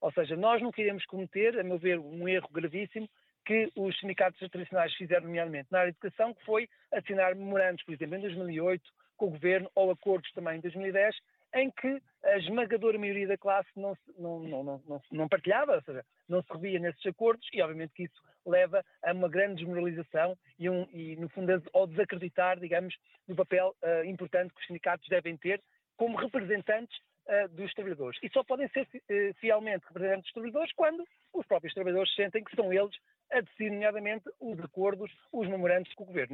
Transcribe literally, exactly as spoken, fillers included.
Ou seja, nós não queremos cometer, a meu ver, um erro gravíssimo que os sindicatos tradicionais fizeram, nomeadamente na área de educação, que foi assinar memorandos, por exemplo, em dois mil e oito, com o Governo, ou acordos também em dois mil e dez, em que a esmagadora maioria da classe não, não, não, não, não, não partilhava, ou seja, não se revia nesses acordos, e obviamente que isso leva a uma grande desmoralização e, um, e no fundo, ao desacreditar, digamos, do papel uh, importante que os sindicatos devem ter como representantes uh, dos trabalhadores. E só podem ser uh, fielmente representantes dos trabalhadores quando os próprios trabalhadores sentem que são eles a decidir, nomeadamente, os acordos, os memorandos com o Governo.